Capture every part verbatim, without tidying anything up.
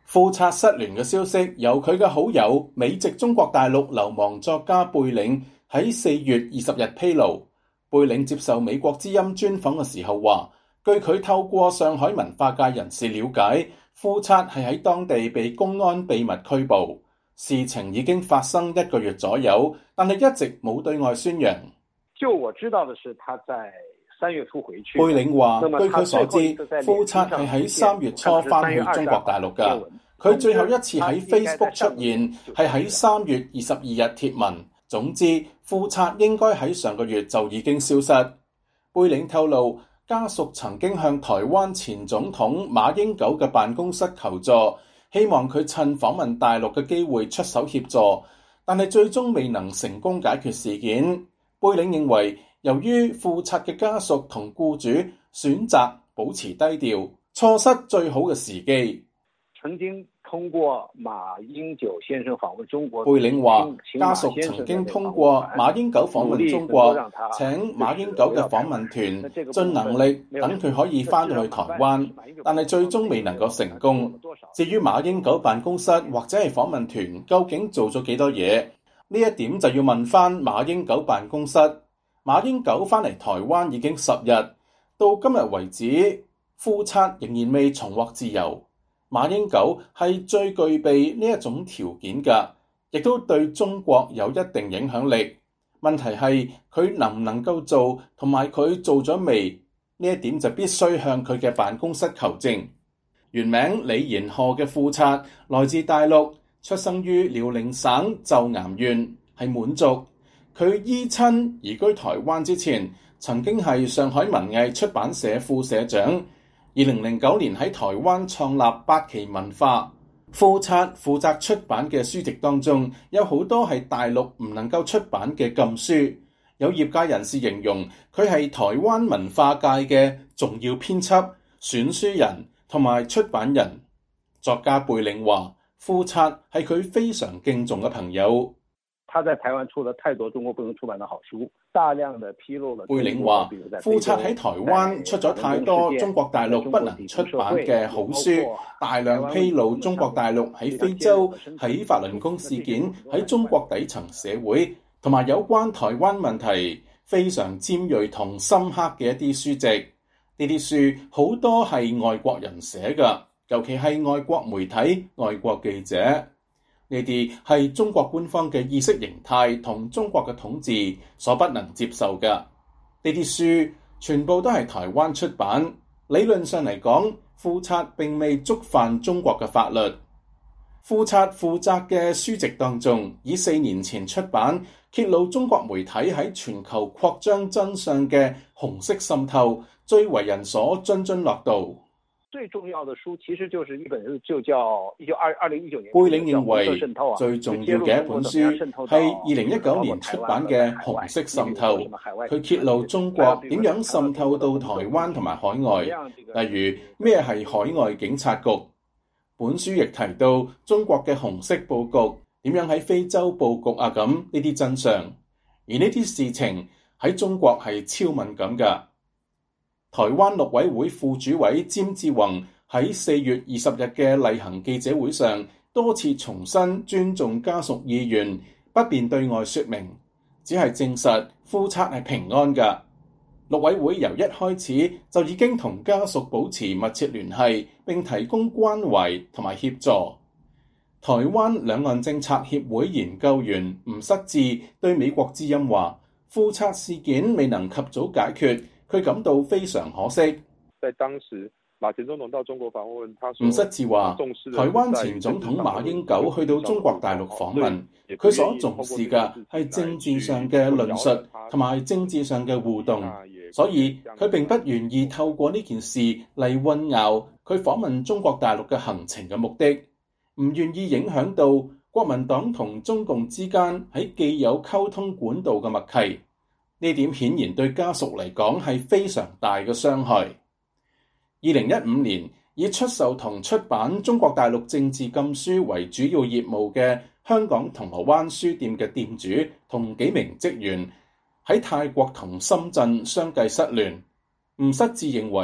富察失聯嘅消息由佢嘅好友美籍中國大陸流亡作家貝嶺喺四月二十日披露。貝嶺接受美國之音專訪嘅時候話，據佢透過上海文化界人士了解，富察係喺當地被公安秘密拘捕，事情已經發生一個月左右，但係一直冇對外宣揚。 就我知道的是，他在三月初回去。 貝嶺話，據佢所知，富察係喺三月初返去中國大陸㗎。佢最後一次喺 Facebook 出現係喺三月二十二日貼文。總之，富察應該喺上個月就已經消失。貝嶺透露，家屬曾經向台灣前總統馬英九嘅辦公室求助，希望佢趁訪問大陸嘅機會出手協助，但係最終未能成功解決事件。貝嶺認為，由於富察嘅家屬同僱主選擇保持低調，錯失最好嘅時機。 曾經通過馬英九先生訪問中國。 貝嶺話，家屬曾經通過馬英九訪問中國，請馬英九嘅訪問團盡能力等佢可以翻到去台灣，但係最終未能夠成功。至於馬英九辦公室或者係訪問團究竟做咗幾多嘢，呢一點就要問翻馬英九辦公室。馬英九翻嚟台灣已經十日，到今日為止，富察仍然未重獲自由。馬英九係最具備呢一種條件㗎，亦都對中國有一定影響力。問題係佢能唔能夠做，同埋佢做咗未？呢一點就必須向佢嘅辦公室求證。原名李延賀嘅富察來自大陸，出生於遼寧省就岩縣，係滿族。佢依親移居台灣之前，曾經係上海文藝出版社副社長。二零零九年喺台灣創立八旗文化。富察負責出版嘅書籍當中，有好多係大陸唔能夠出版嘅禁書。有業界人士形容佢係台灣文化界嘅重要編輯、選書人同埋出版人。作家貝嶺話，富察係佢非常敬重嘅朋友。 他在台灣出了太多中國不能出版的好書，大量的披露了。 貝嶺話，富察喺台灣出咗太多中國大陸不能出版嘅好書，大量披露中國大陸喺非洲、喺法輪功事件、喺中國底層社會同埋有關台灣問題非常尖銳同深刻嘅一啲書籍。呢啲書好多係外國人寫㗎，尤其係外國媒體、外國記者。呢啲係中國官方嘅意識形態同中國嘅統治所不能接受嘅。呢啲書全部都係台灣出版，理論上嚟講，富察並未觸犯中國嘅法律。富察負責嘅書籍當中，以四年前出版揭露中國媒體喺全球擴張真相嘅紅色滲透，最為人所津津樂道。 最重要的書其實就是一本書，就叫一九二二零一九年。 貝嶺認為最重要嘅一本書係二零一九年出版嘅《紅色滲透》，佢揭露中國點樣滲透到台灣同埋海外，例如咩係海外警察局。本書亦提到中國嘅紅色佈局，點樣喺非洲佈局啊咁呢啲真相，而呢啲事情喺中國係超敏感㗎。台灣陸委會副主委詹志宏喺四月二十日嘅例行記者會上，多次重申尊重家屬意願，不便對外說明，只係證實富察係平安㗎。陸委會由一開始就已經同家屬保持密切聯繫，並提供關懷同埋協助。台灣兩岸政策協會研究員吳失志對美國之音話，富察事件未能及早解決，佢感到非常可惜。 在當時，馬前總統到中國訪問，他吳失志話，台灣前總統馬英九去到中國大陸訪問，佢所重視嘅係政治上嘅論述同埋政治上嘅互動，所以佢並不願意透過呢件事嚟混淆佢訪問中國大陸嘅行程嘅目的，唔願意影響到國民黨同中共之間喺既有溝通管道嘅默契。呢點顯然對家屬嚟講係非常大嘅傷害。二零一五年，以出售同出版中國大陸政治禁書為主要業務嘅香港銅鑼灣書店嘅店主同幾名職員喺泰國同深圳相繼失聯。吳失志認為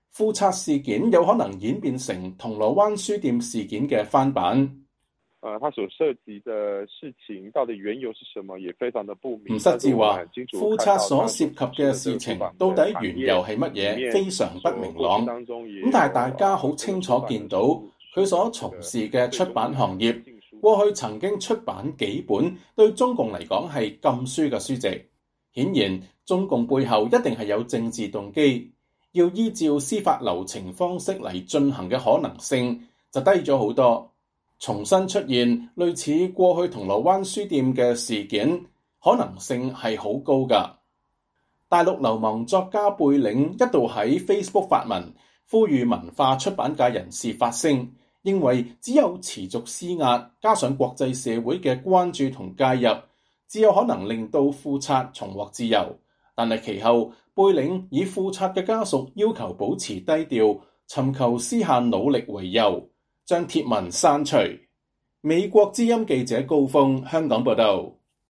富察事件有可能演變成銅鑼灣書店事件嘅翻版。 呃，它所涉及的事情到底緣由是什麼，也非常的不明。 吳失志話，富察所涉及嘅事情到底緣由係乜嘢，非常不明朗。咁但係大家好清楚見到佢所從事嘅出版行業，過去曾經出版幾本對中共嚟講係禁書嘅書籍。顯然，中共背後一定係有政治動機，要依照司法流程方式嚟進行嘅可能性就低咗好多。重新出現類似過去銅鑼灣書店嘅事件，可能性係好高㗎。大陸流亡作家貝嶺一度喺 Facebook 發文，呼籲文化出版界人士發聲，認為只有持續施壓，加上國際社會嘅關注同介入，只有可能令到富察重獲自由。但係其後，貝嶺以富察嘅家屬要求保持低調，尋求私下努力為由，將貼文刪除。美國之音記者高峰香港報道。